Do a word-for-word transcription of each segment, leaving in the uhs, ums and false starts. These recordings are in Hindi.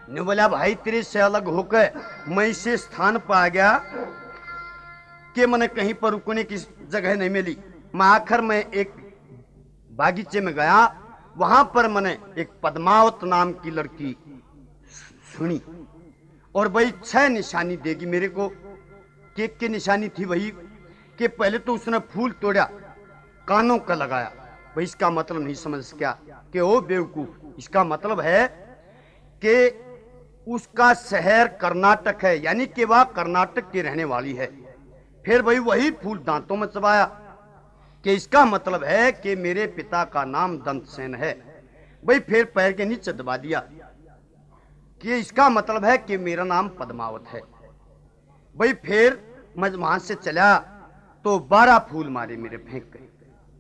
ने बोला भाई तेरे से अलग होकर मैं इसे स्थान पर आ गया कि मैंने कहीं पर रुकने की जगह नहीं मिली। मैं आखिर में एक बागीचे में गया, वहां पर मैंने एक पद्मावत नाम की लड़की सुनी और वही छह निशानी देगी मेरे को। केक की निशानी थी वही कि पहले तो उसने फूल तोड़ा, कानों का लगाया। भाई इसका मतलब नहीं समझ क्या कि ओ बेवकूफ, इसका मतलब है कि उसका शहर कर्नाटक है, यानी कि वह कर्नाटक की रहने वाली है। फिर भाई वही फूल दांतों में चबाया कि इसका मतलब है कि मेरे पिता का नाम दंतसेन है। भाई फिर पैर के नीचे दबा दिया कि इसका मतलब है कि मेरा नाम पद्मावत है। भाई फिर मैं वहां से चला तो बारह फूल मारे मेरे फेंक गए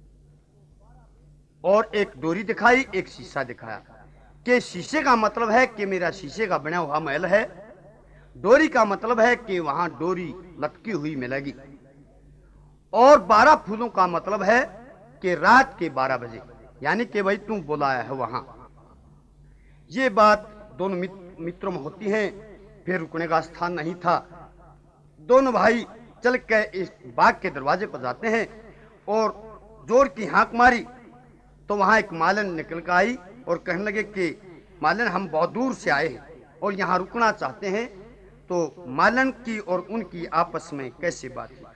और एक डोरी दिखाई, एक शीशा दिखाया कि शीशे का मतलब है कि मेरा शीशे का बना हुआ महल है, डोरी का मतलब है कि वहां डोरी लटकी हुई मिलेगी, और बारह फूलों का मतलब है कि रात के बारह बजे, यानी कि भाई तू बुलाया है वहां। ये बात दोनों मित्रों में होती है। फिर रुकने का स्थान नहीं था, दोनों भाई चल के इस बाग के दरवाजे पर जाते हैं और जोर की हाँक मारी तो वहां एक मालन निकल कर आई और कहने लगे कि मालन हम बहुत दूर से आए हैं और यहाँ रुकना चाहते हैं। तो मालन की और उनकी आपस में कैसे बात हुई।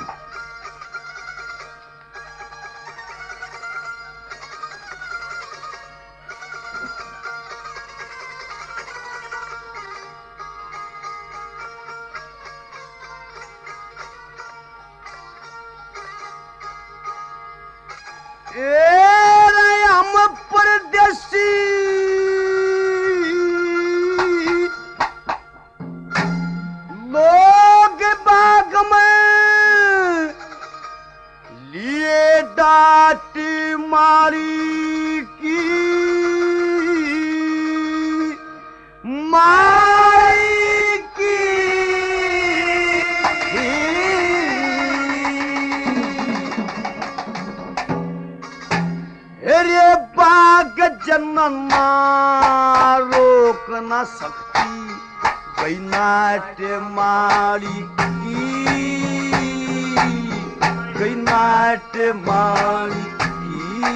रोक न सकती गई नाट्य मारी की, गई नाट्य मारी की।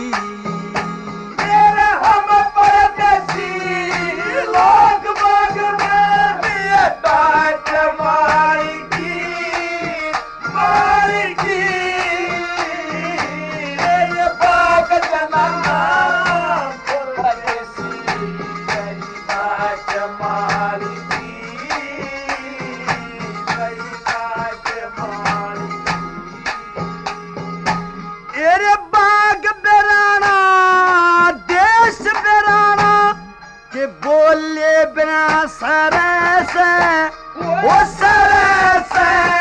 मेरे हम परदेसी लोग बाग में ये नाट्य मारी की, मारी की। मेरे बाग जनाना सरस वो सरस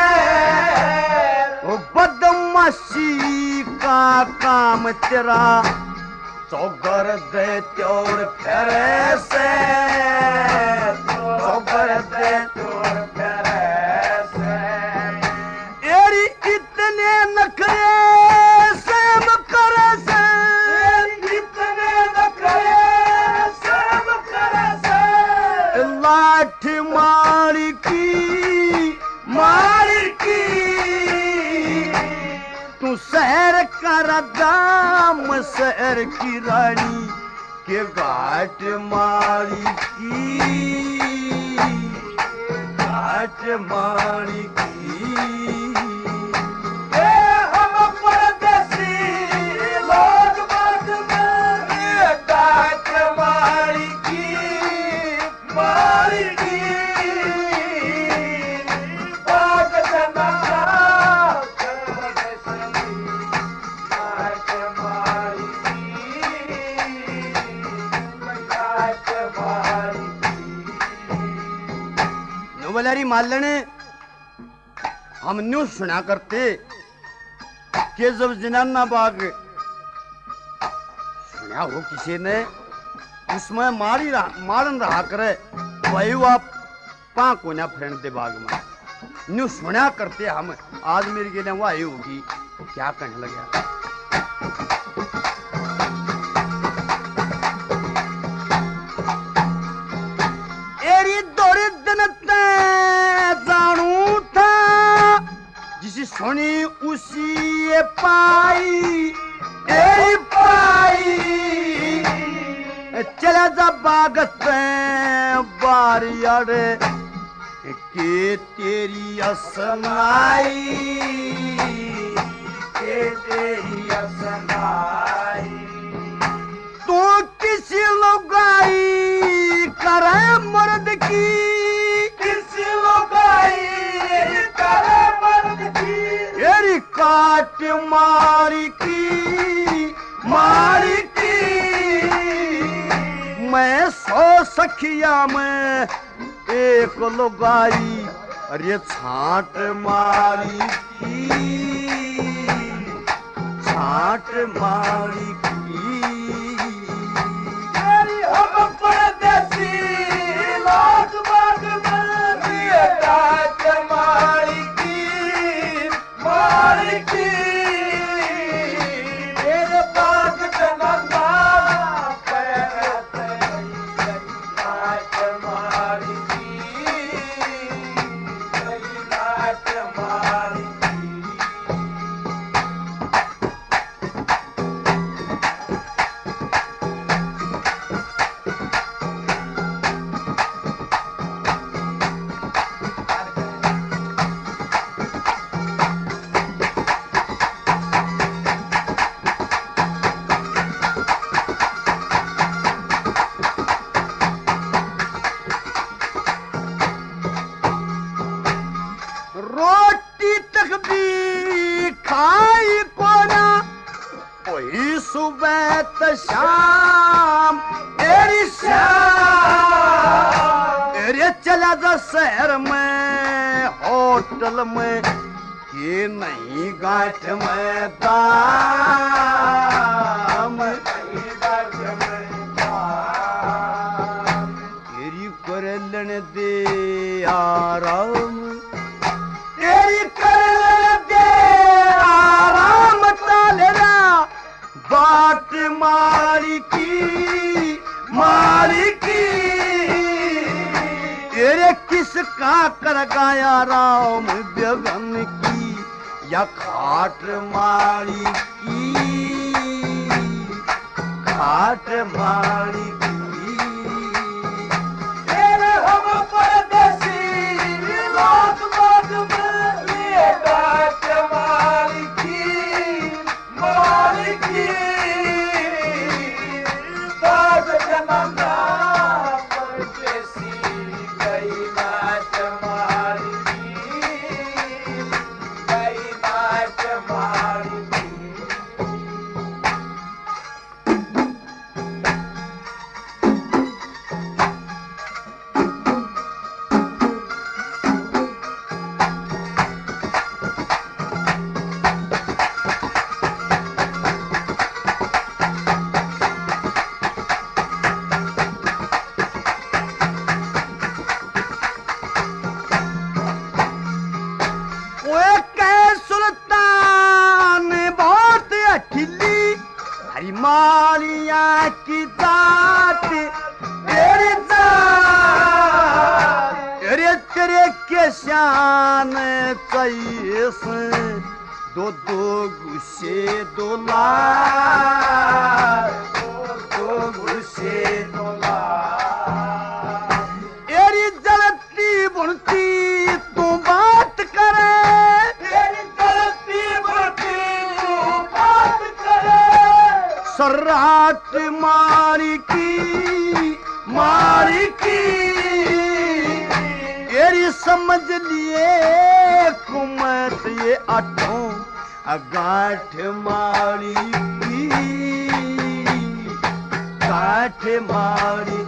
वो बदमाशी का काम तेरा, चौगर दे त्योर फेरे से, चौगर दे त्योर फेरे से। एरी इतने नखरे से करे से, इतने नखरे से करे से। लाठी मारी की, मारी की। तू शहर का दाम शहर की रानी के घाट मारी की, घाट मारी की। हम परदेसी लोग बाग में ये घाट मारी की, मारी की। बाग जनाना घाट मारी की, घाट मारी की। नवलारी मालने हम न्यू सुना करते कि जब जनाना बाग सुना हो किसी ने, उसमें मारी रहा, मारन रहा करे वही वो पां कोना फ्रेंड दे बाग में न्यू सुना करते हम। आज मेरे के लिए वो आई होगी क्या कहने लगे। सुनी उसी पाई ए पाई चला जा बागत बारियाड़ के तेरी असनाई के तेरी असनाई तू किसी लुगाई करे मर्द की किसी लुगाई करे मर्द की तेरी काट मारी की मारी की मैं सौ सखिया में एक लुगाई अरे छाट मारी की छाट मारी की तेरी हम परदेसी लाख बाग में दिए काट मारी की मारी की तेरे बाग चंदा पैरत काट मारी की काट मारी रोटी तक भी खाई कोना वही सुबह त शाम तेरी शाम तेरे चला जा शहर में होटल में ये नहीं गांठ में दाम तेरी कर लेने दे आराम तेरी कर दे आराम तालेरा बाट मारी की मारी की तेरे किसका कर गाया राम बेगम की या खाट मारी की खाट मारी की तेरे हम परदेसी लाख बाग में लिए काट मारी की मारी की बाग जनंदा परदेसी गई नाच मारी की गई नाच मारी की ओए कै सुल्तान बहुत अठिली हरी मालिया की दात तेरी दात तेरे तेरे के शान कैस दो दो गुस्से दो लाख दो गुस्से दो लाख तेरी जलती बुनती तू बात करे तेरी गलती बढ़ती तू बात करे सर्राट मारी की मारी की तेरी समझ लिए कुमत ये आठों गांठ मारी की गांठ मारी